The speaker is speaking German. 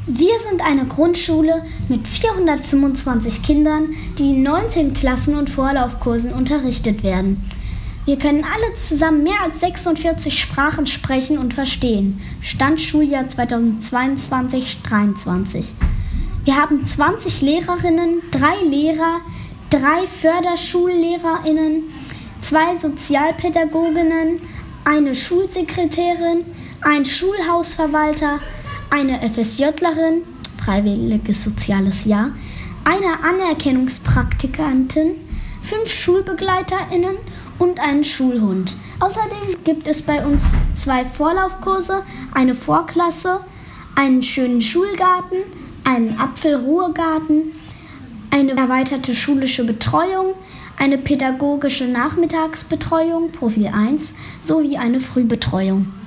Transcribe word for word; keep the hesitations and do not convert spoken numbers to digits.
Wir sind eine Grundschule mit vierhundertfünfundzwanzig Kindern, die in neunzehn Klassen und Vorlaufkursen unterrichtet werden. Wir können alle zusammen mehr als sechsundvierzig Sprachen sprechen und verstehen. Stand Schuljahr zweitausendzweiundzwanzig dreiundzwanzig. Wir haben zwanzig Lehrerinnen, drei Lehrer, drei Förderschullehrerinnen, zwei Sozialpädagoginnen, eine Schulsekretärin, einen Schulhausverwalter, eine FSJlerin, freiwilliges soziales Jahr, eine Anerkennungspraktikantin, fünf SchulbegleiterInnen und einen Schulhund. Außerdem gibt es bei uns zwei Vorlaufkurse, eine Vorklasse, einen schönen Schulgarten, einen Apfelruhegarten, eine erweiterte schulische Betreuung, eine pädagogische Nachmittagsbetreuung, Profil eins, sowie eine Frühbetreuung.